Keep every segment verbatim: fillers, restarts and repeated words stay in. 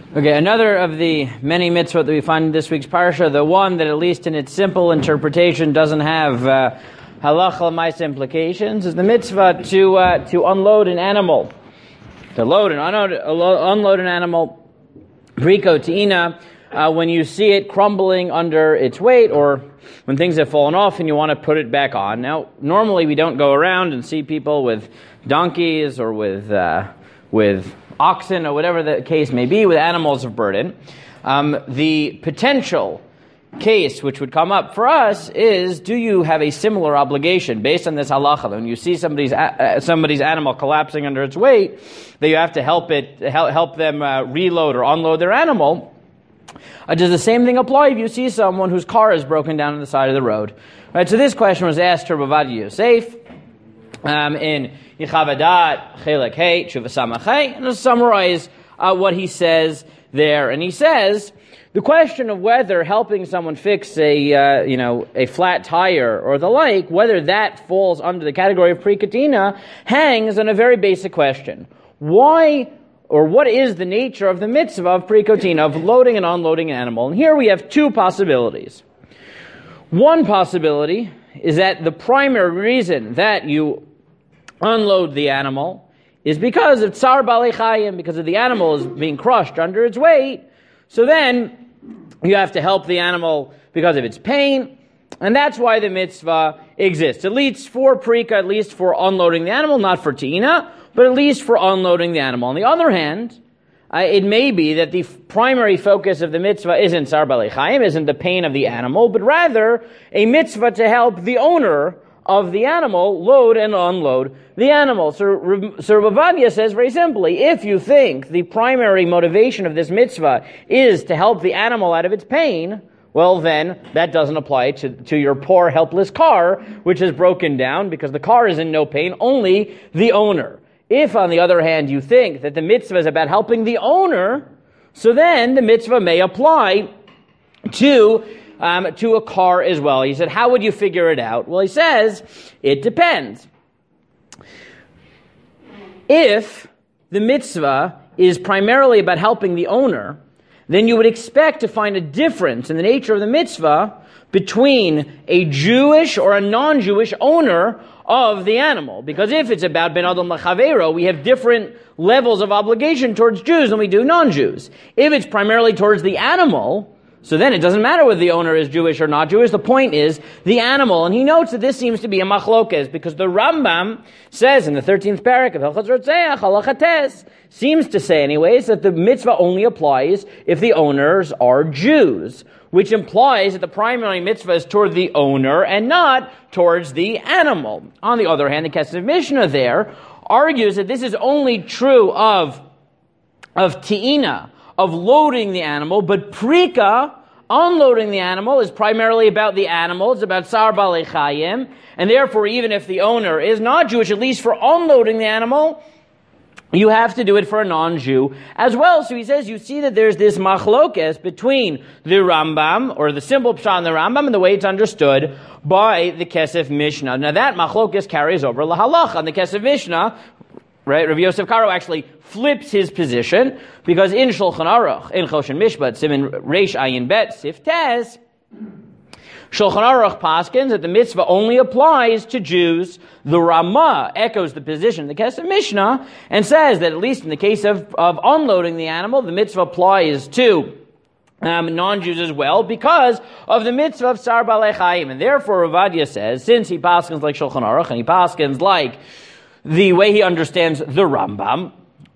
Okay, another of the many mitzvot that we find in this week's parsha, the one that at least in its simple interpretation doesn't have uh, halacha l'maisa implications, is the mitzvah to uh, to unload an animal, to load and unload, unload an animal, briko te'ina, uh, when you see it crumbling under its weight, or when things have fallen off and you want to put it back on. Now, normally we don't go around and see people with donkeys or with uh, with oxen or whatever the case may be, with animals of burden. Um, the potential case which would come up for us is, do you have a similar obligation based on this halacha? When you see somebody's uh, somebody's animal collapsing under its weight, that you have to help it help, help them uh, reload or unload their animal. Uh, does the same thing apply if you see someone whose car is broken down on the side of the road? Right, so this question was asked to Rav Ovadia Yosef um, in Yechavadat Chelek Hey Tshuva Samach Hey, and to summarize uh, what he says there. And he says the question of whether helping someone fix a uh, you know a flat tire or the like, whether that falls under the category of prikatina, hangs on a very basic question: why? Or what is the nature of the mitzvah of prikotina, of loading and unloading an animal? And here we have two possibilities. One possibility is that the primary reason that you unload the animal is because of tsar balei chayim, because of the animal is being crushed under its weight. So then you have to help the animal because of its pain, and that's why the mitzvah exists. At least for prika, at least for unloading the animal, not for te'ina, but at least for unloading the animal. On the other hand, uh, it may be that the f- primary focus of the mitzvah isn't tsar balei chayim, isn't the pain of the animal, but rather a mitzvah to help the owner of the animal load and unload the animal. So, so Rav Ovadia says very simply, if you think the primary motivation of this mitzvah is to help the animal out of its pain, well then, that doesn't apply to, to your poor helpless car, which is broken down because the car is in no pain, only the owner. If, on the other hand, you think that the mitzvah is about helping the owner, so then the mitzvah may apply to um, to a car as well. He said, how would you figure it out? Well, he says, it depends. If the mitzvah is primarily about helping the owner, then you would expect to find a difference in the nature of the mitzvah between a Jewish or a non-Jewish owner of the animal. Because if it's about ben adam l'chavero, we have different levels of obligation towards Jews than we do non-Jews. If it's primarily towards the animal, so then it doesn't matter whether the owner is Jewish or not Jewish. The point is the animal. And he notes that this seems to be a machlokes, because the Rambam says in the thirteenth parak of Hilchos Rotzeach, Halacha Tes, seems to say anyways that the mitzvah only applies if the owners are Jews, which implies that the primary mitzvah is toward the owner and not towards the animal. On the other hand, the Kesef Mishnah there argues that this is only true of, of te'ina, of loading the animal, but prika, unloading the animal, is primarily about the animal. It's about tsar balei chayim, and therefore even if the owner is not Jewish, at least for unloading the animal, you have to do it for a non-Jew as well. So he says, you see that there's this machlokes between the Rambam, or the simple pshat in the Rambam, and the way it's understood by the Kesef Mishnah. Now that machlokes carries over lahalacha. And the Kesef Mishnah, right, Rav Yosef Karo actually flips his position, because in Shulchan Aruch, in Choshen Mishpat, Siman Reish Ayin Bet, Sif Tez, Shulchan Aruch paskins that the mitzvah only applies to Jews. The Ramah echoes the position of the Kesef Mishnah and says that at least in the case of, of unloading the animal, the mitzvah applies to um, non-Jews as well, because of the mitzvah of tsar balei chayim. And therefore Rav Ovadia says, since he paskins like Shulchan Aruch and he paskins like the way he understands the Rambam,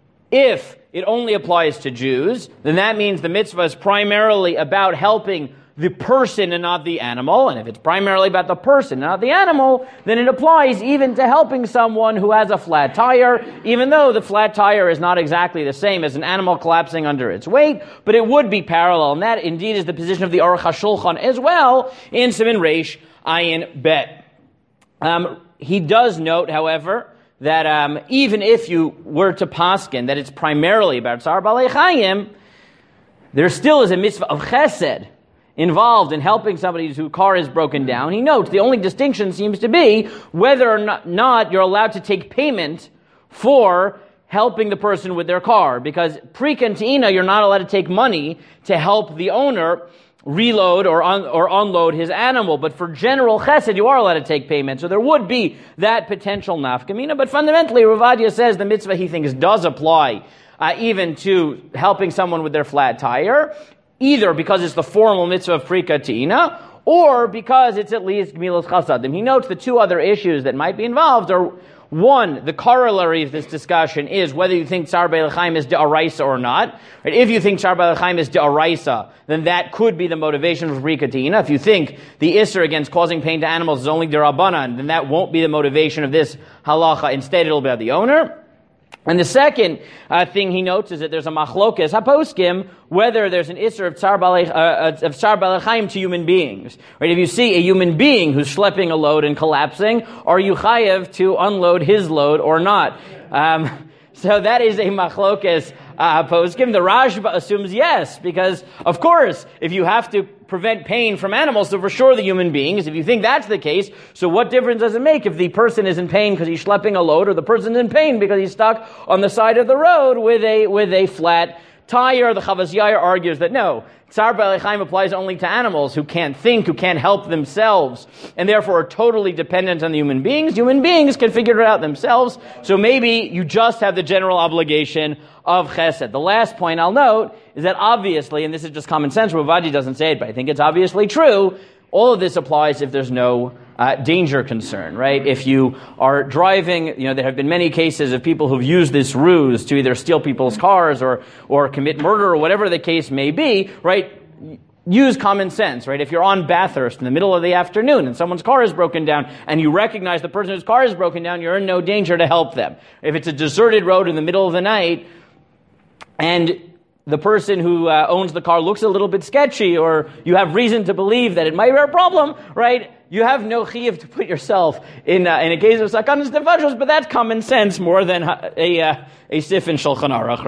if it only applies to Jews, then that means the mitzvah is primarily about helping the person and not the animal. And if it's primarily about the person and not the animal, then it applies even to helping someone who has a flat tire, even though the flat tire is not exactly the same as an animal collapsing under its weight, but it would be parallel. And that indeed is the position of the Aruch HaShulchan as well in Siman Reish Ayin Bet. Um, he does note, however, that um, even if you were to paskin that it's primarily about tsar balei chayim, there still is a mitzvah of chesed involved in helping somebody whose car is broken down. He notes the only distinction seems to be whether or not, not you're allowed to take payment for helping the person with their car, because pre-kantina, you're not allowed to take money to help the owner reload or un- or unload his animal. But for general chesed, you are allowed to take payment. So there would be that potential nafkamina. But fundamentally, Rav Ovadia says the mitzvah he thinks does apply uh, even to helping someone with their flat tire, either because it's the formal mitzvah of pre-kantina, or because it's at least gemilas chasadim. He notes the two other issues that might be involved are, one, the corollary of this discussion is whether you think Tsar B'Lechaim is de'araisa or not. Right? If you think Tsar B'Lechaim is de'araisa, then that could be the motivation for Rikatina. If you think the Isser against causing pain to animals is only de'Rabbanan, then that won't be the motivation of this halacha. Instead, it'll be the owner. And the second uh, thing he notes is that there's a machlokes haposkim whether there's an isser of tsar balei, uh, of tsar balechaim to human beings. Right? If you see a human being who's schlepping a load and collapsing, are you chayev to unload his load or not? Um, so that is a machlokes uh, haposkim. The Rashba assumes yes, because of course, if you have to prevent pain from animals, so for sure the human beings, if you think that's the case, so what difference does it make if the person is in pain because he's schlepping a load, or the person's in pain because he's stuck on the side of the road with a with a flat tire? The Chavaz Yair argues that no, Tsar B'Lechaim applies only to animals who can't think, who can't help themselves, and therefore are totally dependent on the human beings. Human beings can figure it out themselves, so maybe you just have the general obligation of chesed. The last point I'll note is that obviously, and this is just common sense, Rav Ovadia doesn't say it, but I think it's obviously true, all of this applies if there's no uh, danger concern, right? If you are driving, you know, there have been many cases of people who've used this ruse to either steal people's cars or, or commit murder or whatever the case may be, right? Use common sense, right? If you're on Bathurst in the middle of the afternoon and someone's car is broken down and you recognize the person whose car is broken down, you're in no danger to help them. If it's a deserted road in the middle of the night and the person who uh, owns the car looks a little bit sketchy, or you have reason to believe that it might be a problem, right? You have no chiyuv to put yourself in uh, in a case of sakanas nefashos, but that's common sense more than a a, a sif in Shulchan Aruch.